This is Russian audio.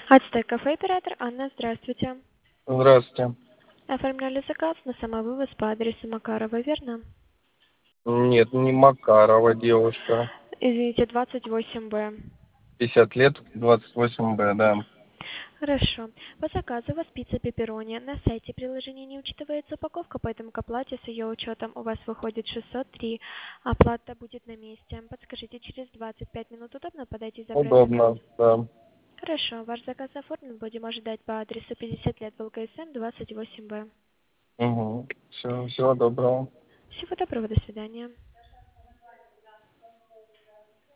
Ацтек кафе оператор Анна, здравствуйте. Здравствуйте. Оформляли заказ на самовывоз по адресу Макарова, верно? Нет, не Макарова девушка. Извините, 28Б. 50 лет, 28Б, да. Хорошо. По заказу у вас пицца пепперони. На сайте приложения не учитывается упаковка, поэтому к оплате с ее учетом у вас выходит 603. Оплата будет на месте. Подскажите, через 25 минут удобно подойти и забрать заказ? Удобно, да. Хорошо. Ваш заказ оформлен. Будем ожидать по адресу 50 лет ВЛКСМ 28Б. Угу. Все, всего доброго. Всего доброго. До свидания.